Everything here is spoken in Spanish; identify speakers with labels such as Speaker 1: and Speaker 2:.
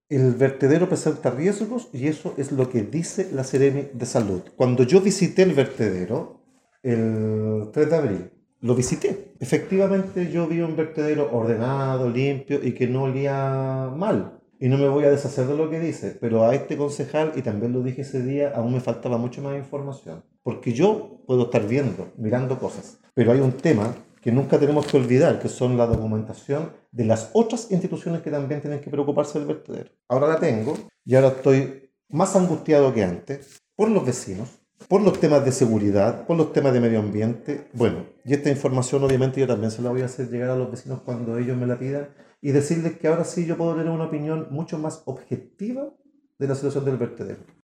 Speaker 1: El vertedero presenta riesgos y eso es lo que dice la Seremi de Salud. Cuando yo visité el vertedero el 3 de abril, lo visité. Efectivamente yo vi un vertedero ordenado, limpio y que no olía mal. Y no me voy a deshacer de lo que dice, pero a este concejal, y también lo dije ese día, aún me faltaba mucho más información. Porque yo puedo estar viendo, mirando cosas, pero hay un tema que nunca tenemos que olvidar, que son la documentación de las otras instituciones que también tienen que preocuparse del vertedero. Ahora la tengo y ahora estoy más angustiado que antes por los vecinos, por los temas de seguridad, por los temas de medio ambiente. Bueno, y esta información obviamente yo también se la voy a hacer llegar a los vecinos cuando ellos me la pidan y decirles que ahora sí yo puedo tener una opinión mucho más objetiva de la situación del vertedero.